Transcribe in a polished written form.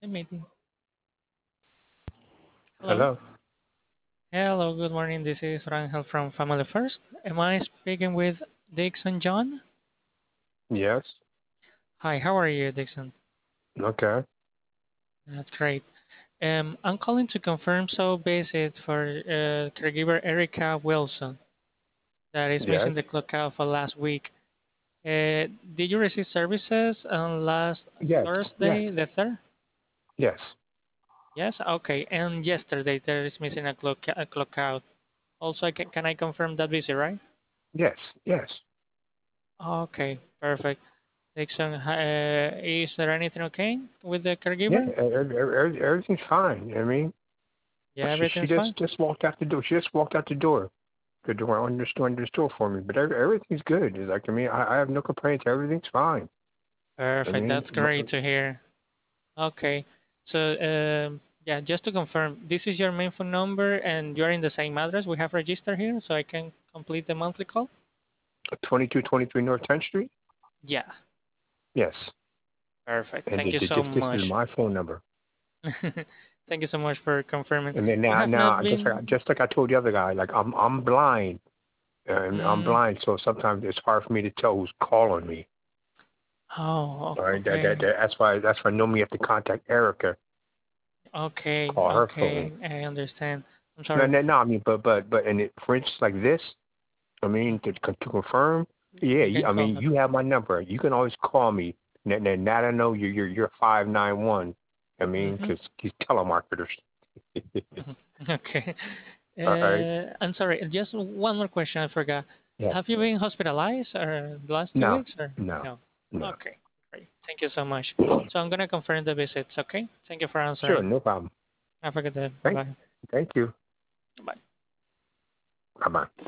meeting. Hello. Hello. Hello, good morning. This is Rangel from Family First. Am I speaking with Dixon John? Yes. Hi, how are you, Dixon? Okay. That's great. I'm calling to confirm so visit for caregiver Erica Wilson that is missing Yes. the clock out for last week. Did you receive services on last Yes. Thursday, Yes. the 3rd? Yes. Yes, okay. And yesterday there is missing a clock out. Also, can I confirm that visit, right? Yes. Yes. Okay, perfect. Dixon, is there anything okay with the Yeah. caregiver? Everything's fine. I mean, Yeah, she everything's fine. just walked out the door. She just walked out the door. The door under the store for me. But everything's good. It's like I have no complaints. Everything's fine. I Perfect. mean, That's great to hear. Okay. So, yeah, just to confirm, this is your main phone number and you're in the same address we have registered here, so I can complete the monthly call? 2223 North 10th Street. Yeah. Yes. Perfect. And Thank you so this is much. my phone number. Thank you so much for confirming. And then You have not now been. just like I told the other guy, like I'm blind. And I'm Mm, blind, so sometimes it's hard for me to tell who's calling me. oh, All right, okay. that's why normally you have to contact Erica, Okay. call her phone. Okay. I understand. I'm No, sorry. no, no. I mean, but and for instance, like this, I mean, to confirm, yeah. You can I call mean, her. you have my number. You can always call me. Now I know you're 591. I mean, Mm-hmm. because these telemarketers. Okay. All right. I'm sorry, just one more question I forgot. Yes. Have you been hospitalized the last two No. weeks or No. no? No. Okay, great. Thank you so much. So I'm gonna confirm the visits, okay? Thank you for Sure. answering. No problem. Have a good day. Thank. Bye-bye. Thank you. Bye. Bye bye.